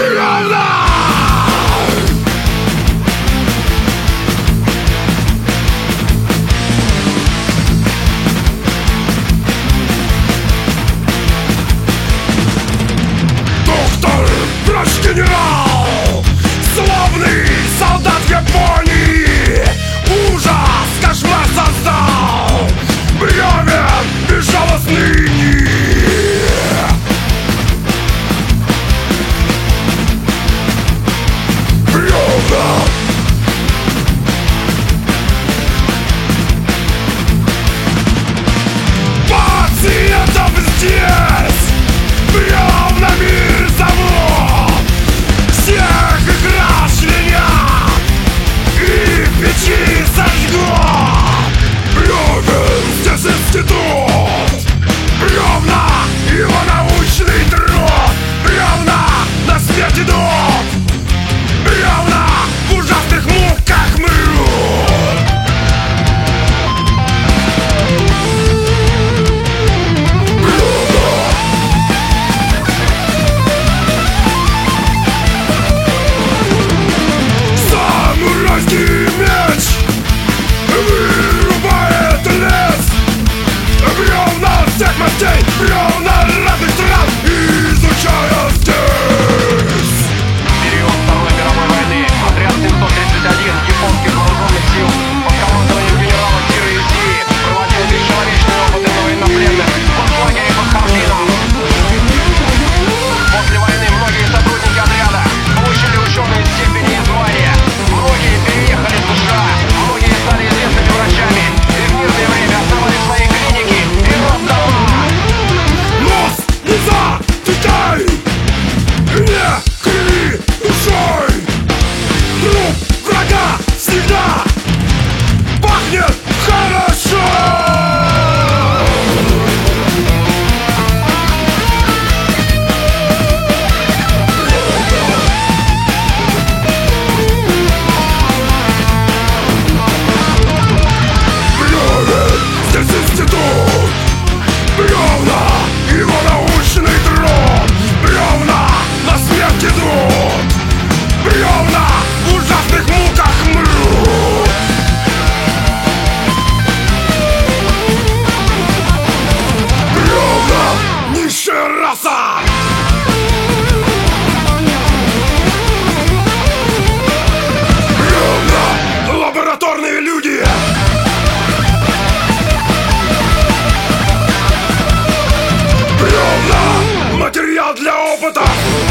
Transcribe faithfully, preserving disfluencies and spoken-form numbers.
Бревна! Доктор, врач-генерал, славный солдат Японии, ужас, кошмар создал, бревен безжалостный мир. Бревна! Пациентов здесь бревнами зовут, всех их расчленят и в печи сожгут. Бревен здесь институт, бревна его научный труд, бревна на смерть идут, бревна в ужасных муках мрут. Самурайский меч вырубает лес, бревна всех мастей, бревна разных стран изучая здесь. Период Второй мировой войны. Отряд семьсот тридцать один японских вооруженных сил под командованием генерала Киры Исии проводил бесчеловечные опыты на военнопленных в концлагере под Харбином. После войны многие сотрудники отряда получили ученые степени и звания. Многие переехали в США, многие стали известными врачами и в мирное время основали свои клиники и роддома. Нос не затыкай, не криви душой, труп врага всегда пахнет хорошо. Бревен здесь институт, бревна его научный труд, бревна на смерть идут, бревна в ужасных муках мрут. Бревна низшая раса. Бревна лабораторные люди. Бревна материал для опыта.